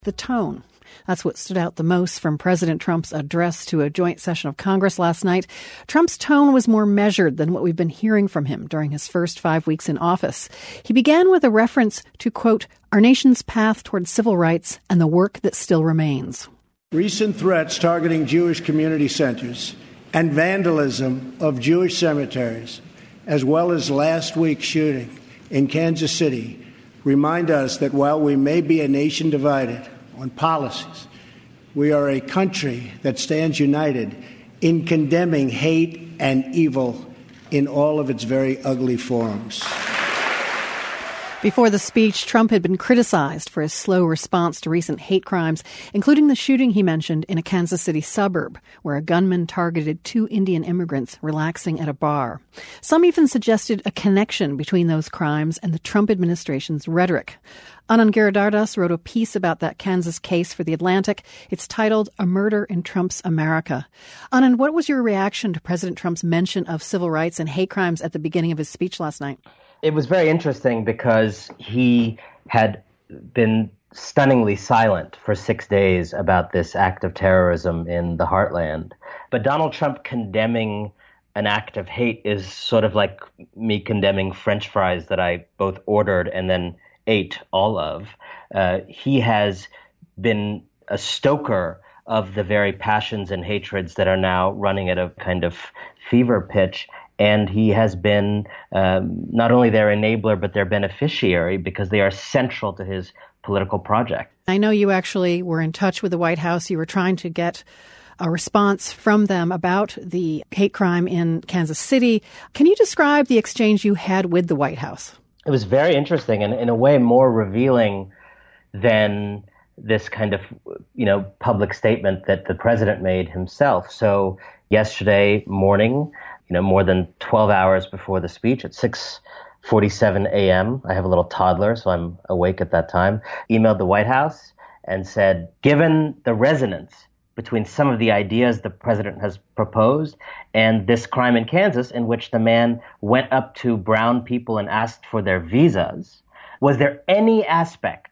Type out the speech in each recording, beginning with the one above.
The tone. That's what stood out the most from President Trump's address to a joint session of Congress last night. Trump's tone was more measured than what we've been hearing from him during his first 5 weeks in office. He began with a reference to, quote, our nation's path towards civil rights and the work that still remains. Recent threats targeting Jewish community centers and vandalism of Jewish cemeteries, as well as last week's shooting in Kansas City, remind us that while we may be a nation divided on policies, we are a country that stands united in condemning hate and evil in all of its very ugly forms. Before the speech, Trump had been criticized for his slow response to recent hate crimes, including the shooting he mentioned in a Kansas City suburb, where a gunman targeted 2 Indian immigrants relaxing at a bar. Some even suggested a connection between those crimes and the Trump administration's rhetoric. Anand Giridharadas wrote a piece about that Kansas case for The Atlantic. It's titled A Murder in Trump's America. Anand, what was your reaction to President Trump's mention of civil rights and hate crimes at the beginning of his speech last night? It was very interesting because he had been stunningly silent for 6 days about this act of terrorism in the heartland. But Donald Trump condemning an act of hate is sort of like me condemning French fries that I both ordered and then ate all of. He has been a stoker of the very passions and hatreds that are now running at a kind of fever pitch. And he has been not only their enabler, but their beneficiary because they are central to his political project. I know you actually were in touch with the White House. You were trying to get a response from them about the hate crime in Kansas City. Can you describe the exchange you had with the White House? It was very interesting and in a way more revealing than this kind of, public statement that the president made himself. So yesterday morning, more than 12 hours before the speech at 6:47 a.m. I have a little toddler, so I'm awake at that time. Emailed the White House and said, given the resonance between some of the ideas the president has proposed and this crime in Kansas in which the man went up to brown people and asked for their visas, was there any aspect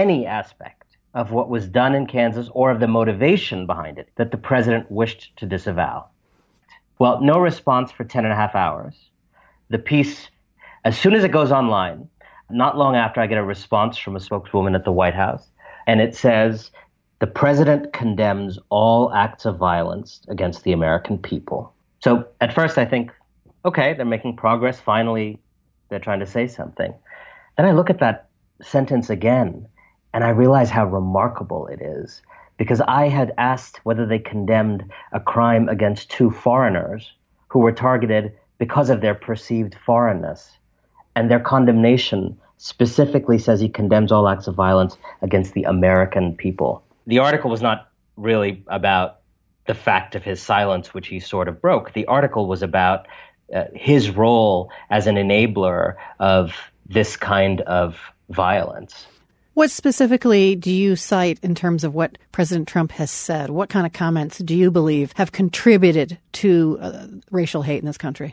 of what was done in Kansas or of the motivation behind it that the president wished to disavow? Well, no response for 10 and a half hours. The piece, as soon as it goes online, not long after I get a response from a spokeswoman at the White House, and it says, the president condemns all acts of violence against the American people. So at first I think, okay, they're making progress. Finally, they're trying to say something. Then I look at that sentence again, and I realize how remarkable it is. Because I had asked whether they condemned a crime against 2 foreigners who were targeted because of their perceived foreignness. And their condemnation specifically says he condemns all acts of violence against the American people. The article was not really about the fact of his silence, which he sort of broke. The article was about his role as an enabler of this kind of violence. What specifically do you cite in terms of what President Trump has said? What kind of comments do you believe have contributed to racial hate in this country?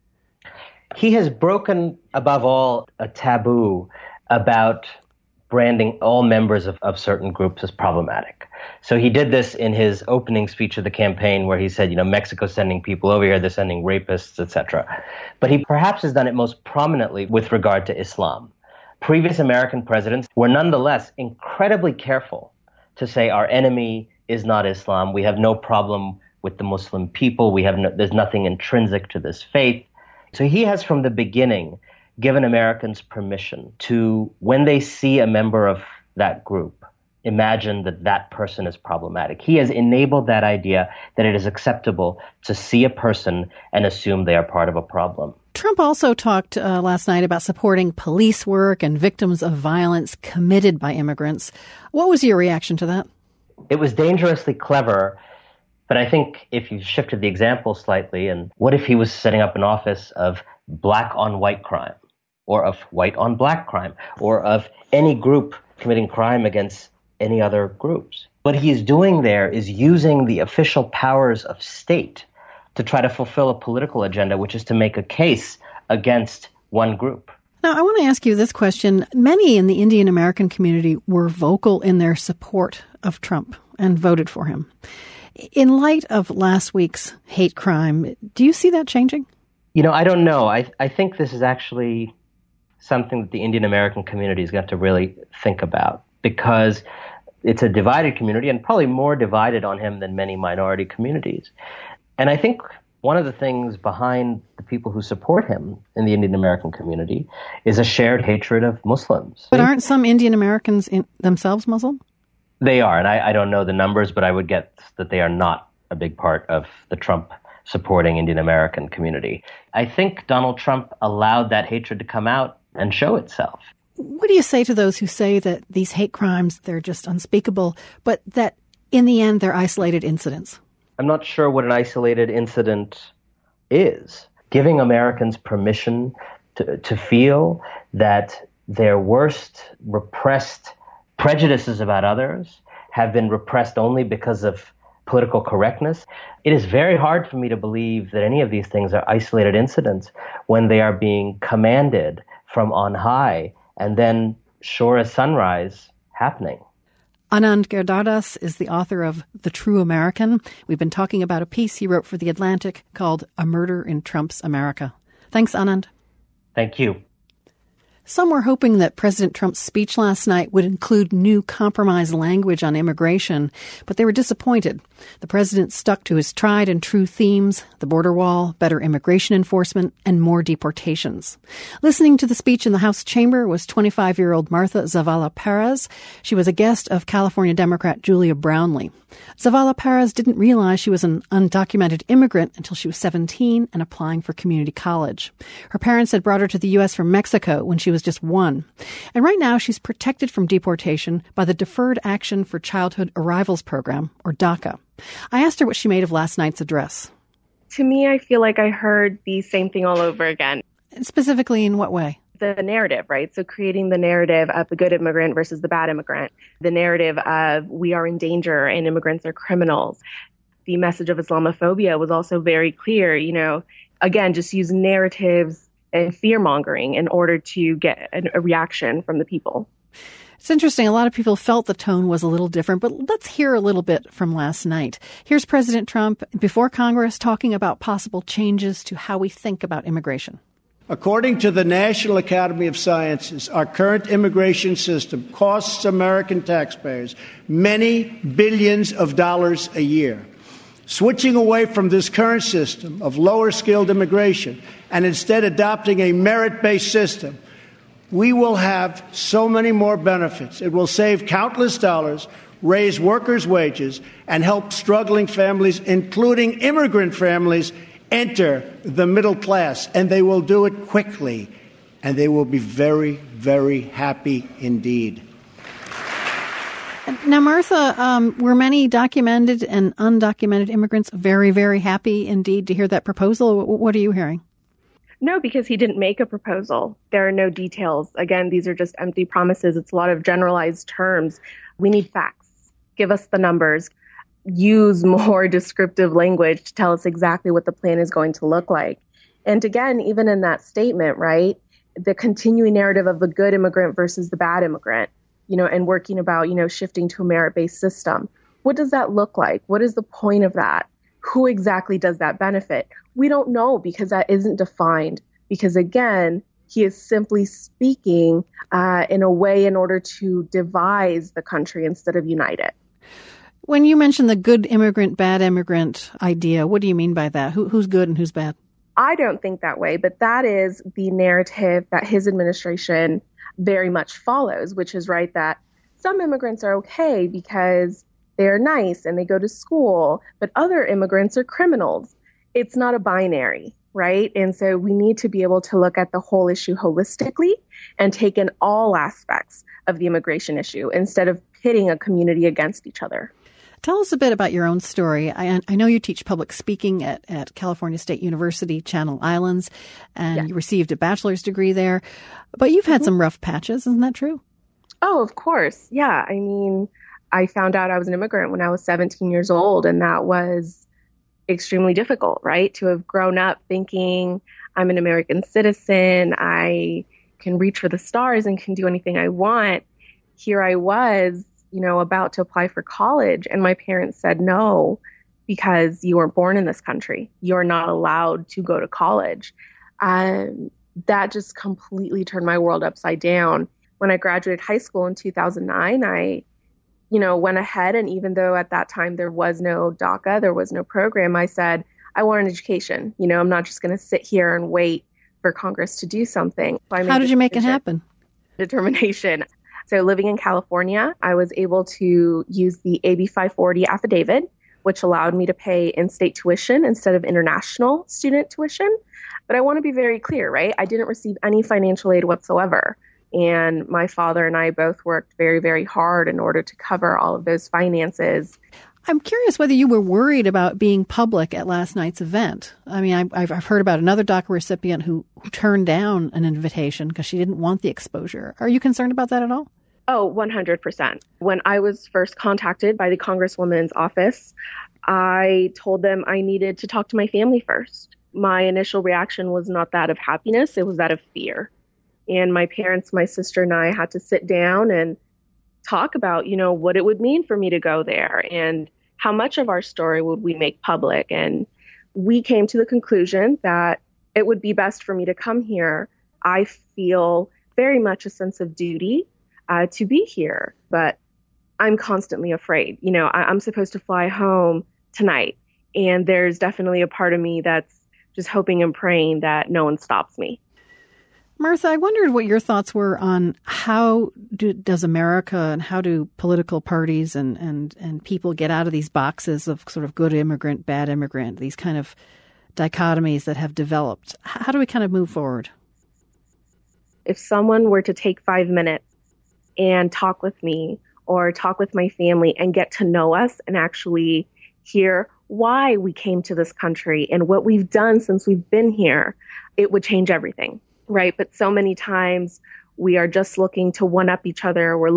He has broken, above all, a taboo about branding all members of certain groups as problematic. So he did this in his opening speech of the campaign where he said, Mexico's sending people over here, they're sending rapists, etc. But he perhaps has done it most prominently with regard to Islam. Previous American presidents were nonetheless incredibly careful to say our enemy is not Islam. We have no problem with the Muslim people. There's nothing intrinsic to this faith. So he has from the beginning given Americans permission to, when they see a member of that group, imagine that that person is problematic. He has enabled that idea that it is acceptable to see a person and assume they are part of a problem. Trump also talked last night about supporting police work and victims of violence committed by immigrants. What was your reaction to that? It was dangerously clever, but I think if you shifted the example slightly, and what if he was setting up an office of black on white crime, or of white on black crime, or of any group committing crime against any other groups? What he's doing there is using the official powers of state to try to fulfill a political agenda, which is to make a case against one group. Now, I want to ask you this question. Many in the Indian American community were vocal in their support of Trump and voted for him. In light of last week's hate crime, do you see that changing? I don't know. I think this is actually something that the Indian American community has got to really think about, because it's a divided community and probably more divided on him than many minority communities. And I think one of the things behind the people who support him in the Indian American community is a shared hatred of Muslims. But aren't some Indian Americans themselves Muslim? They are, and I don't know the numbers, but I would guess that they are not a big part of the Trump supporting Indian American community. I think Donald Trump allowed that hatred to come out and show itself. What do you say to those who say that these hate crimes, they're just unspeakable, but that in the end they're isolated incidents? I'm not sure what an isolated incident is. Giving Americans permission to feel that their worst repressed prejudices about others have been repressed only because of political correctness. It is very hard for me to believe that any of these things are isolated incidents when they are being commanded from on high and then sure as sunrise happening. Anand Giridharadas is the author of The True American. We've been talking about a piece he wrote for The Atlantic called A Murder in Trump's America. Thanks, Anand. Thank you. Some were hoping that President Trump's speech last night would include new compromise language on immigration, but they were disappointed. The president stuck to his tried and true themes: the border wall, better immigration enforcement, and more deportations. Listening to the speech in the House chamber was 25-year-old Martha Zavala Perez. She was a guest of California Democrat Julia Brownley. Zavala Perez didn't realize she was an undocumented immigrant until she was 17 and applying for community college. Her parents had brought her to the U.S. from Mexico when she was just 1. And right now she's protected from deportation by the Deferred Action for Childhood Arrivals Program, or DACA. I asked her what she made of last night's address. To me, I feel like I heard the same thing all over again. Specifically in what way? The narrative, right? So creating the narrative of the good immigrant versus the bad immigrant, the narrative of we are in danger and immigrants are criminals. The message of Islamophobia was also very clear, again, just use narratives and fear-mongering in order to get a reaction from the people. It's interesting. A lot of people felt the tone was a little different, but let's hear a little bit from last night. Here's President Trump before Congress talking about possible changes to how we think about immigration. According to the National Academy of Sciences, our current immigration system costs American taxpayers many billions of dollars a year. Switching away from this current system of lower-skilled immigration and instead adopting a merit-based system, we will have so many more benefits. It will save countless dollars, raise workers' wages, and help struggling families, including immigrant families, enter the middle class. And they will do it quickly, and they will be very, very happy indeed. Now, Martha, were many documented and undocumented immigrants very, very happy indeed to hear that proposal? What are you hearing? No, because he didn't make a proposal. There are no details. Again, these are just empty promises. It's a lot of generalized terms. We need facts. Give us the numbers. Use more descriptive language to tell us exactly what the plan is going to look like. And again, even in that statement, right, the continuing narrative of the good immigrant versus the bad immigrant, and working about, shifting to a merit-based system. What does that look like? What is the point of that? Who exactly does that benefit? We don't know, because that isn't defined. Because again, he is simply speaking in a way in order to devise the country instead of unite it. When you mention the good immigrant, bad immigrant idea, what do you mean by that? Who's good and who's bad? I don't think that way, but that is the narrative that his administration very much follows, which is right that some immigrants are okay because they're nice and they go to school, but other immigrants are criminals. It's not a binary, right? And so we need to be able to look at the whole issue holistically and take in all aspects of the immigration issue instead of pitting a community against each other. Tell us a bit about your own story. I know you teach public speaking at California State University, Channel Islands, and you received a bachelor's degree there. But you've had some rough patches, isn't that true? Oh, of course. Yeah. I mean, I found out I was an immigrant when I was 17 years old, and that was extremely difficult, right? To have grown up thinking I'm an American citizen. I can reach for the stars and can do anything I want. Here I was, about to apply for college, and my parents said no, because you weren't born in this country. You're not allowed to go to college. That just completely turned my world upside down. When I graduated high school in 2009, I, went ahead, and even though at that time there was no DACA, there was no program, I said, I want an education. I'm not just going to sit here and wait for Congress to do something. So how did you make it happen? Determination. So living in California, I was able to use the AB 540 affidavit, which allowed me to pay in-state tuition instead of international student tuition. But I want to be very clear, right? I didn't receive any financial aid whatsoever. And my father and I both worked very, very hard in order to cover all of those finances. I'm curious whether you were worried about being public at last night's event. I mean, I've heard about another DACA recipient who turned down an invitation because she didn't want the exposure. Are you concerned about that at all? Oh, 100%. When I was first contacted by the Congresswoman's office, I told them I needed to talk to my family first. My initial reaction was not that of happiness, it was that of fear. And my parents, my sister and I had to sit down and talk about, what it would mean for me to go there and how much of our story would we make public. And we came to the conclusion that it would be best for me to come here. I feel very much a sense of duty to be here, but I'm constantly afraid. I'm supposed to fly home tonight, and there's definitely a part of me that's just hoping and praying that no one stops me. Martha, I wondered what your thoughts were on how does America and how do political parties and people get out of these boxes of sort of good immigrant, bad immigrant, these kind of dichotomies that have developed. How do we kind of move forward? If someone were to take 5 minutes and talk with me or talk with my family and get to know us and actually hear why we came to this country and what we've done since we've been here, it would change everything, right? But so many times we are just looking to one-up each other. We're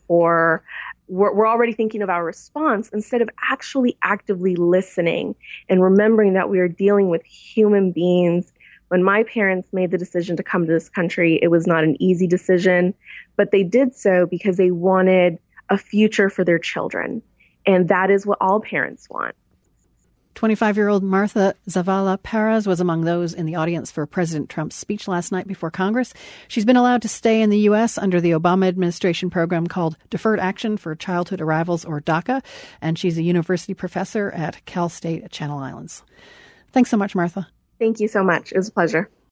already thinking of our response instead of actually actively listening and remembering that we are dealing with human beings. When my parents made the decision to come to this country, it was not an easy decision, but they did so because they wanted a future for their children. And that is what all parents want. 25-year-old Martha Zavala Perez was among those in the audience for President Trump's speech last night before Congress. She's been allowed to stay in the U.S. under the Obama administration program called Deferred Action for Childhood Arrivals, or DACA, and she's a university professor at Cal State at Channel Islands. Thanks so much, Martha. Thank you so much. It was a pleasure.